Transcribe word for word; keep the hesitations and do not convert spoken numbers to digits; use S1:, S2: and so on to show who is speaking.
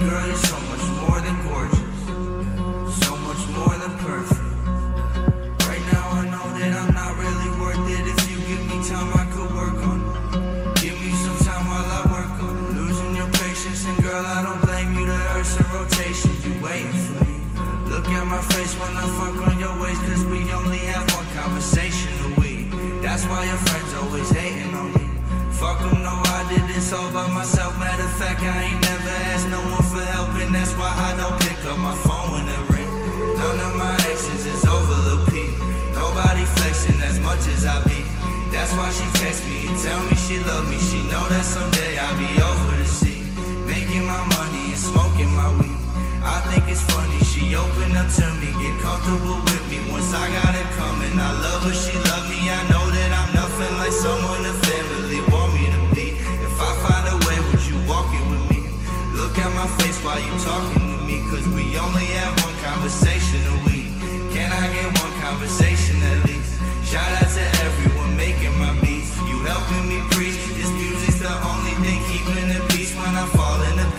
S1: girl, you're so much more than gorgeous, so much more than perfect. Right now I know that I'm not really worth it. If you give me time, I could work on it. Give me some time while I work on it. Losing your patience, and girl, I don't blame you. The earth's in rotation, you waiting for me. Look at my face when I fuck on your waist, cause we only have one conversation a week. That's why your friends always hating on me. Fuck them, no, I did this all by myself. Matter of fact, I ain't never asked no one for help, and that's why I don't pick up my phone when it ring. None of my exes is over the peak. Nobody flexing as much as I be. That's why she text me and tell me she love me. She know that someday I'll be over the sea, making my money and smoking my weed. I think it's funny, she opened up to me, get comfortable with me. Once I got it coming, I love her, she love me. I know that I'm nothing like someone the family want me to be. If I find a way, would you walk it with me? Look at my face while you talking to me, cause we only have one conversation a week. Can I get one conversation at least? Shout out to everyone making my beats. You helping me preach, this music's the only thing keeping the peace when I fall in the